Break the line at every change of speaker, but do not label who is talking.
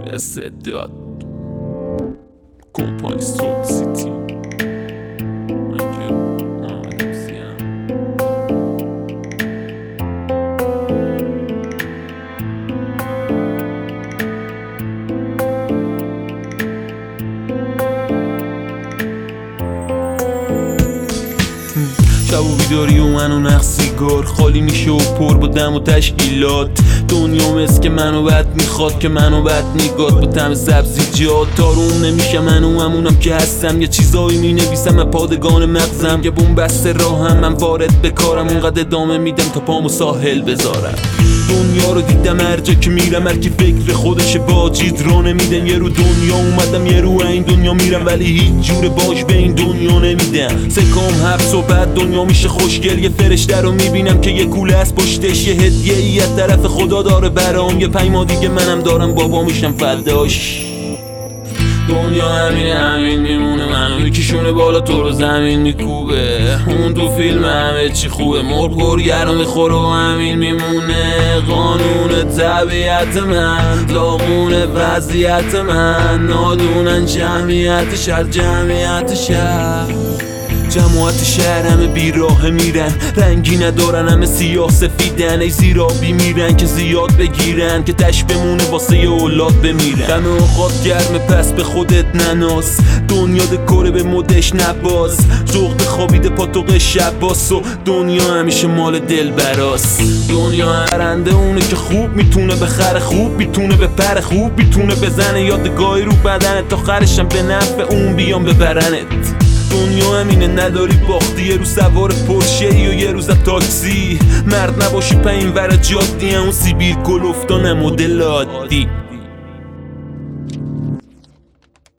استعداد کمپانی سود سیتی شب و بیداری و من و نقص سیگار خالی میشه و پر با دم و تشکیلات. دنیا مثل که منو بد میخواد که منو بد نگاد با طعم سبزیجات. تاروم نمیشه منو همونم که هستم، یه چیزایی مینویسم من پادگان مغزم. یه بوم بسته راهم من وارد بکارم، اونقدر ادامه میدم تا پامو ساحل بذارم. دنیا رو دیدم هر جا که میرم، هر کی فکر خودش باجید را نمیدن. یه رو دنیا اومدم یه رو این دنیا میرم، ولی هیچ جور باش به این دنیا نمیدم. سکام حبس و بعد دنیا میشه خوشگل. یه فرشته رو میبینم که یه کوله از پشتش، یه هدیه ای از طرف خدا داره برام. یه پیما دیگه منم دارم بابا میشم فداش. دنیا همین میمونه، من یکیشونه بالا تو رو زمین میکوبه. اون تو فیلم همه چی خوبه، مرغ برگر رو میخوره و همین میمونه. قانون طبیعت من، داغون وضعیت من، نادونن جمعیت شهر، جمعیت شهر. جماعت شهر همه بیراه میرن، رنگی ندارن همه سیاه سفیدن. ای زیرابی میرن که زیاد بگیرن، که تش بمونه واسه یه اولاد بمیرن. دم اوقات گرمه پس به خودت نناس، دنیا دکوره به مدش نباز. ذوق خوابیده پاتوق شب باس و دنیا همیشه مال دل براست. دنیا هرنده اونه که خوب میتونه بخره، خوب میتونه بپره، خوب میتونه بزنه یادگاهی رو بدنت تا خرشم به نفع اون بیام ببرنت. دنیا همینه نداری باختی، یه روز سوار پرشه ای و یه روز تاکسی. مرد نباشی پایین ور جادی، اون سیبیل گل افتانه مدل عادی.